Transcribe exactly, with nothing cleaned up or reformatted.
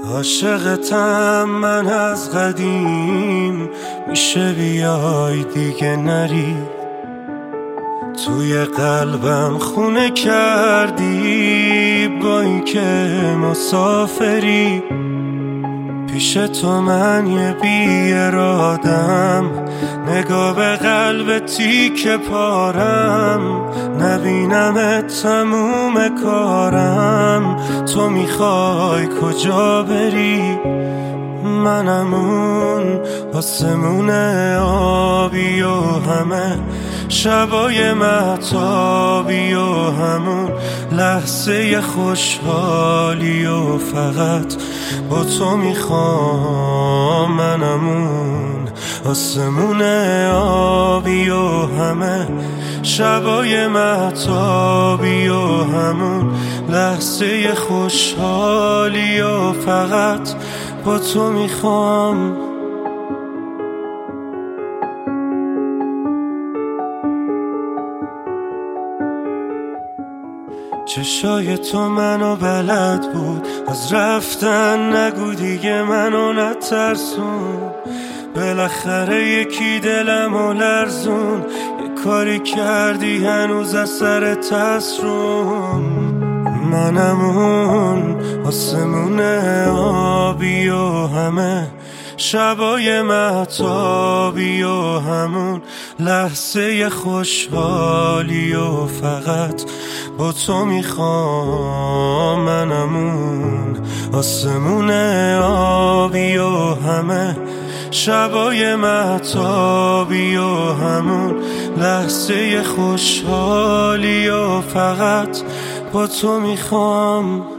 عاشقتم من از قدیم، میشه بیای دیگه نری. توی قلبم خونه کردی با این که مسافری. پیش تو من یه بی ارادم، نگاه به قلب تیکه پارم. نبینم تموم کارم، تو میخوای کجا بری؟ منم اون آسمون آبی و همه شبای مهتابی و همون لحظه خوشحالی و فقط با تو میخوام. منم اون آسمون آبی و همه شبای مهتابی و همون لحظه خوشحالی و فقط با تو میخوام. چشای تو منو بلد بود، از رفتن نگو دیگه منو نترسون. بالاخره یکی دلمو لرزون، یه کاری کردی هنوز از سرت هست روم. منم اون آسمون آبی و همه شبای مهتابی و همون لحظه خوشحالی و فقط با تو میخوام. منم اون آسمون آبی و همه شبای مهتابی و همون لحظه خوشحالی و فقط با تو میخوام.